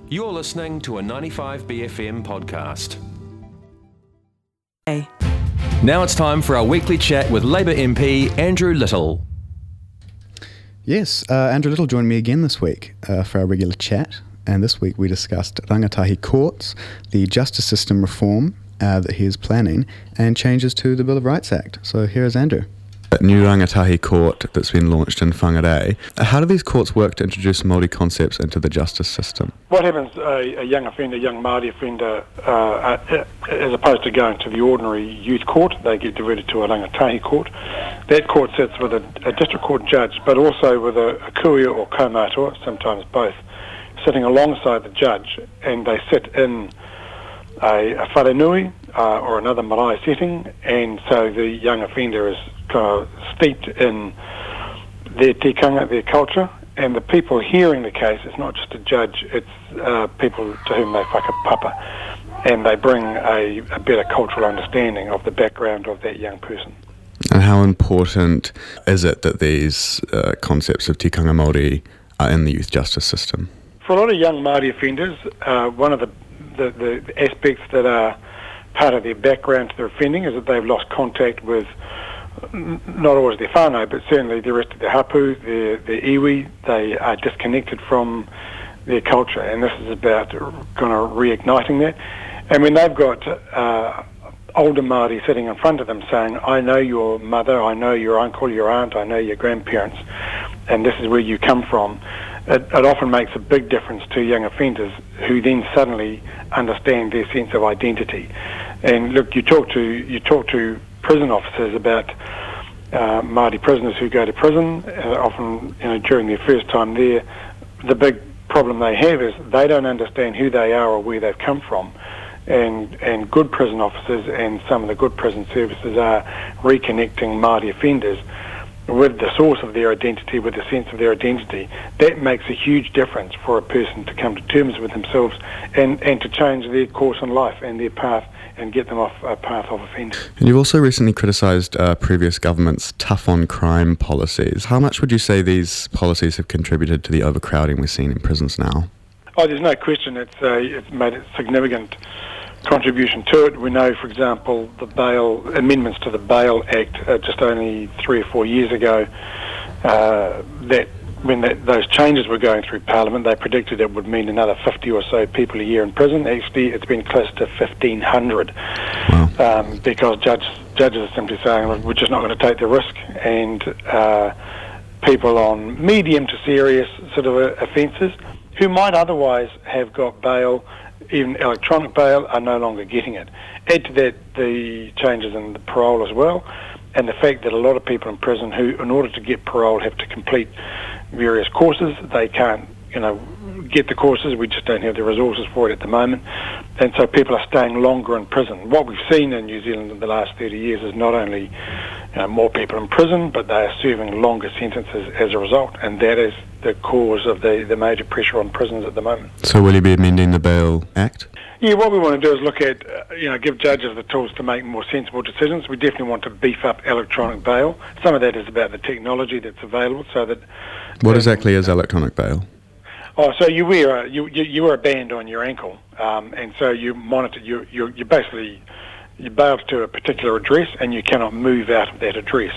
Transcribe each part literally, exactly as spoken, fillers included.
You're listening to a ninety-five B F M podcast. Hey. Now it's time for our weekly chat with Labour M P Andrew Little. Yes, uh, Andrew Little joined me again this week uh, for our regular chat, and this week we discussed rangatahi courts, the justice system reform uh, that he is planning, and changes to the Bill of Rights Act. So here is Andrew. A new rangatahi court that's been launched in Whangarei. How do these courts work to introduce Māori concepts into the justice system? What happens, a, a young offender, a young Māori offender, uh, uh, as opposed to going to the ordinary youth court, they get diverted to a rangatahi court. That court sits with a, a district court judge, but also with a, a kuia or kaumātua, sometimes both, sitting alongside the judge, and they sit in a, a wharenui uh, or another marae setting, and so the young offender is kind of steeped in their tikanga, their culture, and the people hearing the case, it's not just a judge, it's uh, people to whom they whakapapa, and they bring a, a better cultural understanding of the background of that young person. And how important is it that these uh, concepts of tikanga Māori are in the youth justice system? For a lot of young Māori offenders, uh, one of the, the, the aspects that are part of their background to their offending is that they've lost contact with not always their whānau, but certainly the rest of their hapu, their, their iwi. They are disconnected from their culture, and this is about kind of reigniting that. And when they've got uh, older Māori sitting in front of them saying, I know your mother, I know your uncle, your aunt, I know your grandparents, and this is where you come from, it, it often makes a big difference to young offenders who then suddenly understand their sense of identity. And look, you talk to you talk to prison officers about uh, Māori prisoners who go to prison, uh, often you know during their first time there, the big problem they have is they don't understand who they are or where they've come from. And and good prison officers and some of the good prison services are reconnecting Māori offenders with the source of their identity, with the sense of their identity. That makes a huge difference for a person to come to terms with themselves and, and to change their course in life and their path and get them off a path of offending. And you've also recently criticised uh, previous governments' tough-on-crime policies. How much would you say these policies have contributed to the overcrowding we're seeing in prisons now? Oh, there's no question. It's uh, it's made a significant contribution to it. We know, for example, the bail amendments to the Bail Act uh, just only three or four years ago, uh, that when that, those changes were going through Parliament, they predicted it would mean another fifty or so people a year in prison. Actually, it's been close to fifteen hundred. Wow. Um, because judge, judges are simply saying, well, we're just not going to take the risk, and uh, people on medium to serious sort of uh, offences who might otherwise have got bail, even electronic bail, are no longer getting it. Add to that the changes in the parole as well, and the fact that a lot of people in prison who, in order to get parole, have to complete various courses. They can't, you know, get the courses. We just don't have the resources for it at the moment. And so people are staying longer in prison. What we've seen in New Zealand in the last thirty years is not only you know, more people in prison, but they are serving longer sentences as a result, and that is the cause of the, the major pressure on prisons at the moment. So will you be amending the Bail Act? Yeah, what we want to do is look at, uh, you know, give judges the tools to make more sensible decisions. We definitely want to beef up electronic bail. Some of that is about the technology that's available, so that... What um, exactly is electronic bail? Oh, so you wear a, you, you, you wear a band on your ankle, um, and so you monitor, you, you, you basically, you bailed to a particular address and you cannot move out of that address.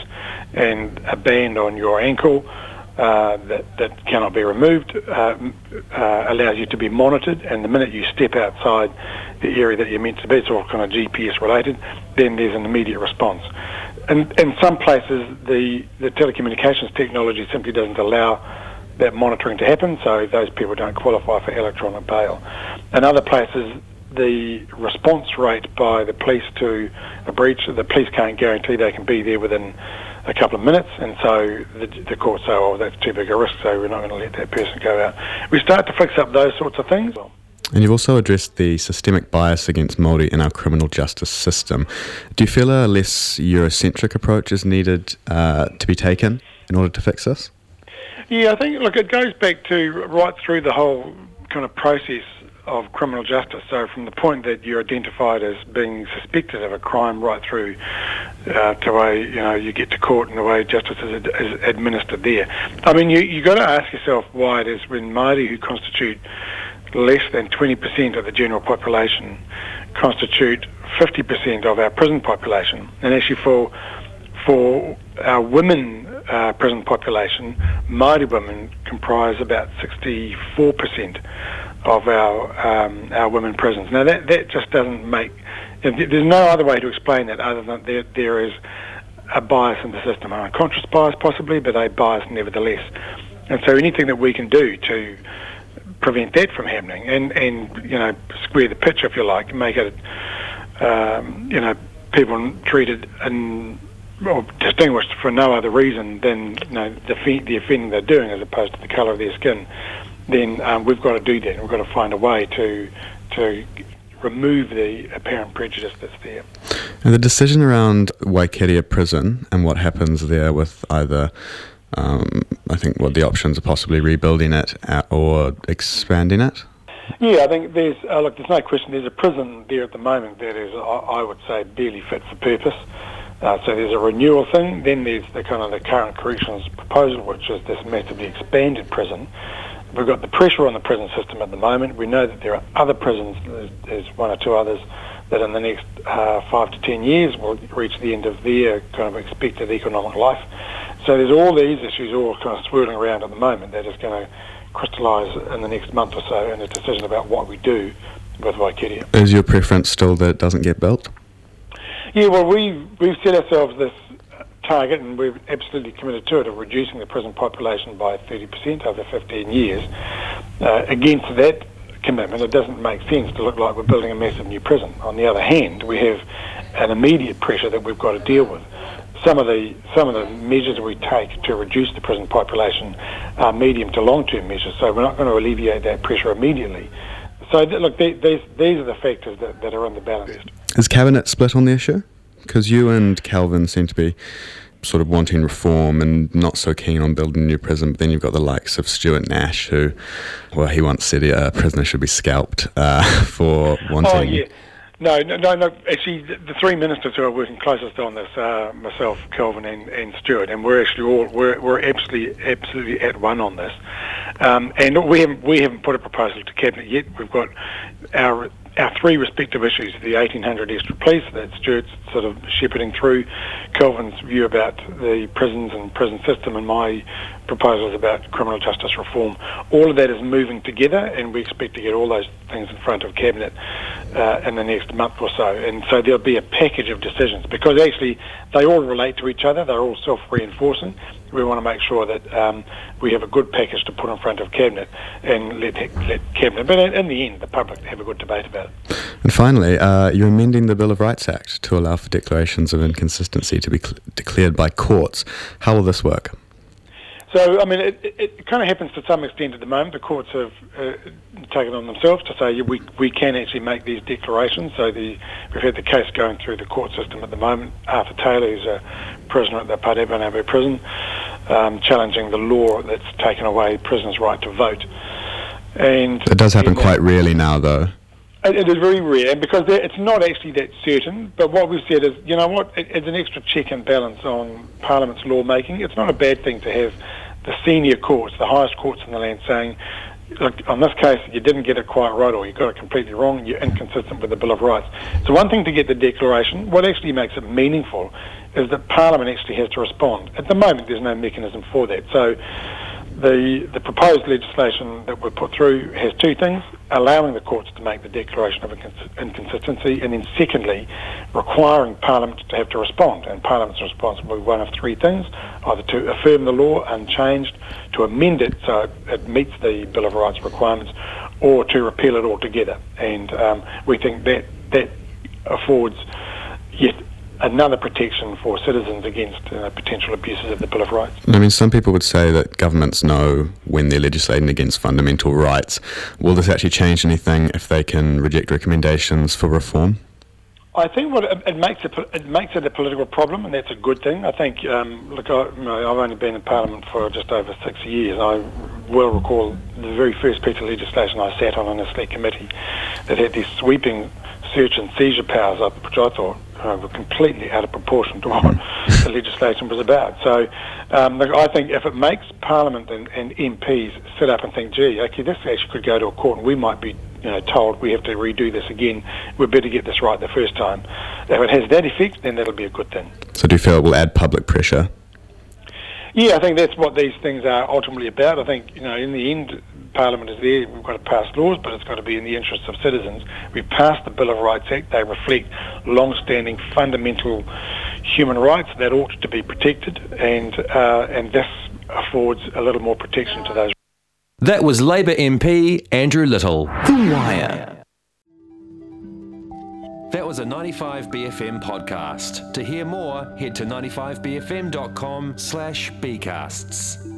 And a band on your ankle uh, that, that cannot be removed uh, uh, allows you to be monitored, and the minute you step outside the area that you're meant to be, it's all kind of G P S related, then there's an immediate response. And in some places, the, the telecommunications technology simply doesn't allow that monitoring to happen, so those people don't qualify for electronic bail. In other places, the response rate by the police to a breach, the police can't guarantee they can be there within a couple of minutes, and so the, the court say, oh, that's too big a risk, so we're not going to let that person go out. We start to fix up those sorts of things. And you've also addressed the systemic bias against Māori in our criminal justice system. Do you feel a less Eurocentric approach is needed uh, to be taken in order to fix this? Yeah, I think, look, it goes back to right through the whole kind of process of criminal justice. So from the point that you're identified as being suspected of a crime right through uh, to the way, you know, you get to court and the way justice is, is administered there. I mean, you you got to ask yourself why it is when Māori, who constitute less than twenty percent of the general population constitute fifty percent of our prison population. And actually for for our women uh, prison population, Māori women comprise about sixty-four percent of our um, our women prisons. Now that, that just doesn't make, there's no other way to explain that other than there, there is a bias in the system, an unconscious bias possibly, but a bias nevertheless. And so anything that we can do to prevent that from happening and, and you know, square the pitch, if you like, make it, um, you know, people treated and or distinguished for no other reason than, you know, the, the offending they're doing as opposed to the colour of their skin, then um, we've got to do that. We've got to find a way to to remove the apparent prejudice that's there. And the decision around Waikeria Prison and what happens there with either, um, I think what the options are possibly rebuilding it or expanding it? Yeah, I think there's, uh, look, there's no question there's a prison there at the moment that is, I, I would say, barely fit for purpose. Uh, so there's a renewal thing, then there's the kind of the current corrections proposal, which is this massively expanded prison. We've got the pressure on the prison system at the moment. We know that there are other prisons, there's, there's one or two others, that in the next uh, five to ten years will reach the end of their kind of expected economic life. So there's all these issues all kind of swirling around at the moment that is going to crystallise in the next month or so in a decision about what we do with Waikeria. Is your preference still that it doesn't get built? Yeah, well, we, we've set ourselves this target, and we've absolutely committed to it, of reducing the prison population by thirty percent over fifteen years. Uh, against that commitment, it doesn't make sense to look like we're building a massive new prison. On the other hand, we have an immediate pressure that we've got to deal with. Some of the some of the measures we take to reduce the prison population are medium to long-term measures, so we're not going to alleviate that pressure immediately. So, look, these, these are the factors that, that are in the balance. Is Cabinet split on the issue? Because you and Calvin seem to be sort of wanting reform and not so keen on building a new prison, but then you've got the likes of Stuart Nash, who, well, he once said a prisoner should be scalped uh, for wanting... Oh, yeah. No, no, no, no. Actually, the, the three ministers who are working closest on this are myself, Calvin, and, and Stuart, and we're actually all we're we're absolutely absolutely at one on this. Um, and we haven't we haven't put a proposal to cabinet yet. We've got our our three respective issues: the eighteen hundred extra police that Stuart's sort of shepherding through, Calvin's view about the prisons and prison system, and my proposals about criminal justice reform. All of that is moving together, and we expect to get all those things in front of cabinet uh, in the next month or so. And so there'll be a package of decisions, because actually they all relate to each other. They're all self-reinforcing. We want to make sure that um, we have a good package to put in front of cabinet and let, let cabinet, but in the end, the public have a good debate about it. And finally, uh, you're amending the Bill of Rights Act to allow for declarations of inconsistency to be cl- declared by courts. How will this work? So, I mean, it, it, it kind of happens to some extent at the moment. The courts have uh, taken on themselves to say yeah, we we can actually make these declarations. So the, we've had the case going through the court system at the moment. Arthur Taylor, who's a prisoner at the Parebanabo prison, um, challenging the law that's taken away prisoners' right to vote. And it does happen quite rarely now, though. It, it is very rare, because it's not actually that certain, but what we've said is, you know what, it, it's an extra check and balance on Parliament's lawmaking. It's not a bad thing to have the senior courts, the highest courts in the land, saying, look, on this case, you didn't get it quite right, or you got it completely wrong, you're inconsistent with the Bill of Rights. So one thing to get the declaration, what actually makes it meaningful is that Parliament actually has to respond. At the moment, there's no mechanism for that. So the the proposed legislation that we've put through has two things: allowing the courts to make the declaration of incons- inconsistency, and then secondly, requiring Parliament to have to respond. And Parliament's response will be one of three things: either to affirm the law unchanged, to amend it so it, it meets the Bill of Rights requirements, or to repeal it altogether. And um, we think that that affords yet another protection for citizens against uh, potential abuses of the Bill of Rights. I mean, some people would say that governments know when they're legislating against fundamental rights. Will this actually change anything if they can reject recommendations for reform? I think what it, it makes it it makes it a political problem, and that's a good thing. I think, um, look, I, you know, I've only been in Parliament for just over six years. I well recall the very first piece of legislation I sat on in a select committee that had these sweeping search and seizure powers up, which I thought uh, were completely out of proportion to what the legislation was about. So um, look, I think if it makes Parliament and, and M Ps sit up and think, gee, okay, this actually could go to a court and we might be you know, told we have to redo this again, we better get this right the first time. If it has that effect, then that'll be a good thing. So do you feel it will add public pressure? Yeah, I think that's what these things are ultimately about. I think, you know, in the end, Parliament is there, we've got to pass laws, but it's got to be in the interests of citizens. We've passed the Bill of Rights Act. They reflect long-standing fundamental human rights that ought to be protected, and uh, and this affords a little more protection to those. That was Labor M P Andrew Little. The Wire. That was a ninety-five B F M podcast. To hear more, head to ninety-five B F M dot com slash bcasts.